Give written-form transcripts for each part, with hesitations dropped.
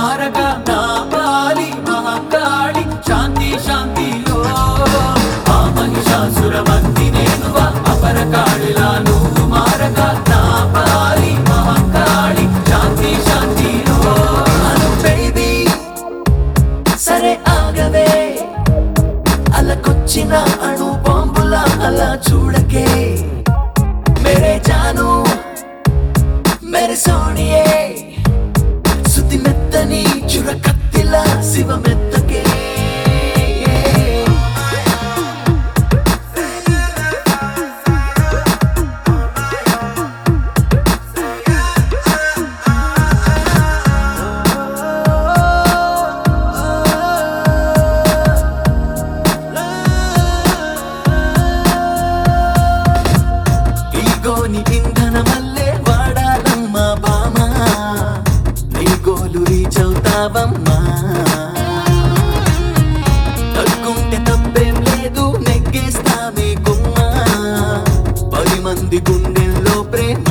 మారగా నా పాలి మహాకాళి శాంతి శాంతి ఆ మహిషాసురమర్ది నేనువా అపరకాళిలా నువ్వు మారగా నా పాలి మహాకాళి శాంతి శాంతి అను బేబీ సరే ఆగవే అలకొచ్చిన అణు బాంబులా అలా చూడకే मेरे जानू मेरे सोनिए सुति मेत्तनी चुरकत्तिला शिव मेत्तके నీ ఇంధనమల్లే వాడాలమ్మా బామా నీ గోలు రీచ్ అవుతావమ్మా తగ్గుంటే తప్పేం లేదు నెగ్గేస్తామే గుమ్మా 10 మంది గుండెల్లో ప్రేమ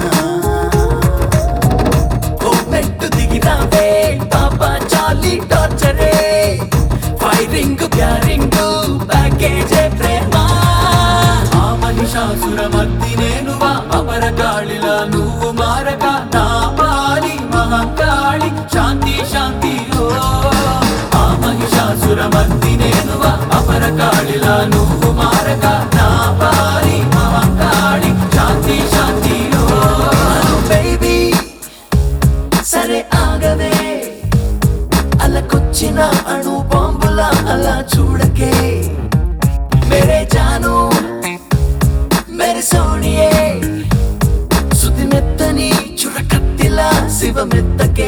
ఓ మెట్టు దిగినావే పాపా చాలీ టార్చరే ఫైరింగ్ గ్యారింగ్ ప్యాకేజే ప్రేమ మహిషాసురమర్ది నేనువా అపరకాళిలా నువ్వు మారగా నా పాలి మహాకాళి శాంతి శాంతి ఆ మహిషాసురమర్ది నేనువా అపరకాళిలా నువ్వు మారగా నా పాలి మహాకాళి శాంతి శాంతి బేబీ సరే ఆగవే అలకొచ్చిన అణు బాంబులా అలా చూడకే మేరే జాను मेरे सोनिए सुति मेत्तनी चुरकत्तिला शिव मेत्तके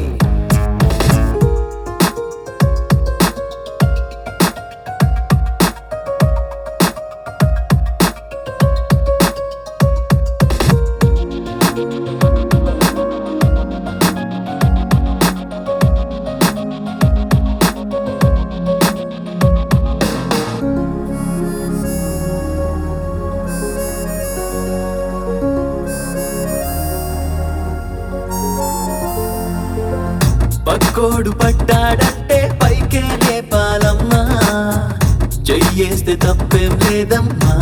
పక్కోడు పడ్డాడంటే పైకే లేపాలమ్మా చెయ్యేస్తే తప్పేం లేదమ్మా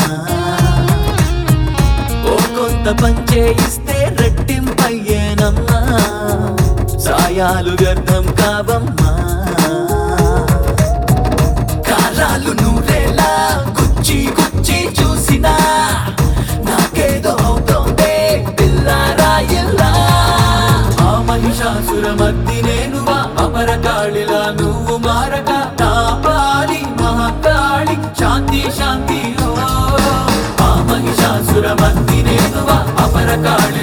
ఓ కొంత పంచేయిస్తే రెట్టింపయ్యేనమ్మా సాయాలు వ్యర్థం కావమ్మా కాలాలు నూరేలా గుచ్చి గుచ్చి చూసినా నాకేదో అవుతోందే పిల్లారాయిల్లా మహిషాసురమర్ది నేనువా అపరకాళిలా నువ్వు మారగా నా పాలి మహాకాళి శాంతి శాంతి ఆ మహిషాసురమర్ది నేనువా అపరకాళి